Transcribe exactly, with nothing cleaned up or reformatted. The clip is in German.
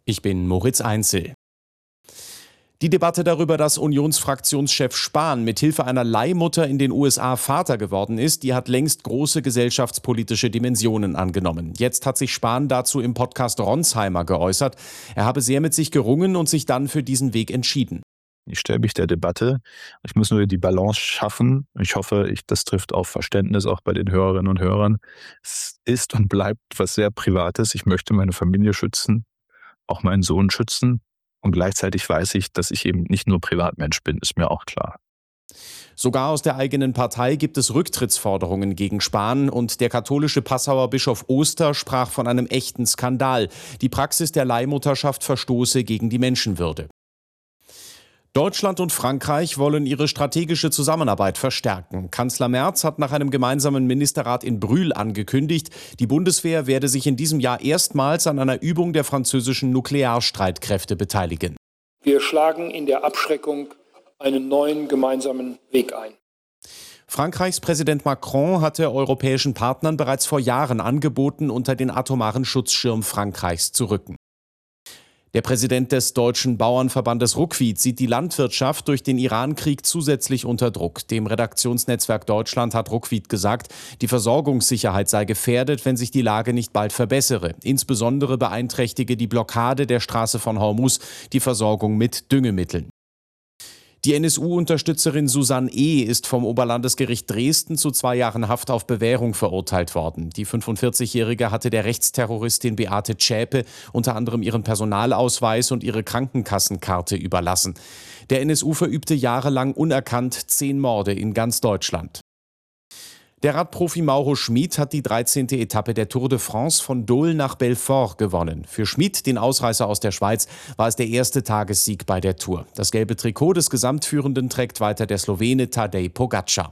Ich bin Moritz Einzel. Die Debatte darüber, dass Unionsfraktionschef Spahn mit Hilfe einer Leihmutter in den U S A Vater geworden ist, die hat längst große gesellschaftspolitische Dimensionen angenommen. Jetzt hat sich Spahn dazu im Podcast Ronsheimer geäußert. Er habe sehr mit sich gerungen und sich dann für diesen Weg entschieden. Ich stelle mich der Debatte. Ich muss nur die Balance schaffen. Ich hoffe, ich, das trifft auf Verständnis auch bei den Hörerinnen und Hörern. Es ist und bleibt was sehr Privates. Ich möchte meine Familie schützen, auch meinen Sohn schützen. Und gleichzeitig weiß ich, dass ich eben nicht nur Privatmensch bin, ist mir auch klar. Sogar aus der eigenen Partei gibt es Rücktrittsforderungen gegen Spahn und der katholische Passauer Bischof Oster sprach von einem echten Skandal. Die Praxis der Leihmutterschaft verstoße gegen die Menschenwürde. Deutschland und Frankreich wollen ihre strategische Zusammenarbeit verstärken. Kanzler Merz hat nach einem gemeinsamen Ministerrat in Brühl angekündigt, die Bundeswehr werde sich in diesem Jahr erstmals an einer Übung der französischen Nuklearstreitkräfte beteiligen. Wir schlagen in der Abschreckung einen neuen gemeinsamen Weg ein. Frankreichs Präsident Macron hatte europäischen Partnern bereits vor Jahren angeboten, unter den atomaren Schutzschirm Frankreichs zu rücken. Der Präsident des Deutschen Bauernverbandes Ruckwied sieht die Landwirtschaft durch den Iran-Krieg zusätzlich unter Druck. Dem Redaktionsnetzwerk Deutschland hat Ruckwied gesagt, die Versorgungssicherheit sei gefährdet, wenn sich die Lage nicht bald verbessere. Insbesondere beeinträchtige die Blockade der Straße von Hormuz die Versorgung mit Düngemitteln. Die N S U-Unterstützerin Susanne E. ist vom Oberlandesgericht Dresden zu zwei Jahren Haft auf Bewährung verurteilt worden. Die fünfundvierzigjährige hatte der Rechtsterroristin Beate Zschäpe unter anderem ihren Personalausweis und ihre Krankenkassenkarte überlassen. Der N S U verübte jahrelang unerkannt zehn Morde in ganz Deutschland. Der Radprofi Mauro Schmid hat die dreizehnte Etappe der Tour de France von Dole nach Belfort gewonnen. Für Schmid, den Ausreißer aus der Schweiz, war es der erste Tagessieg bei der Tour. Das gelbe Trikot des Gesamtführenden trägt weiter der Slowene Tadej Pogačar.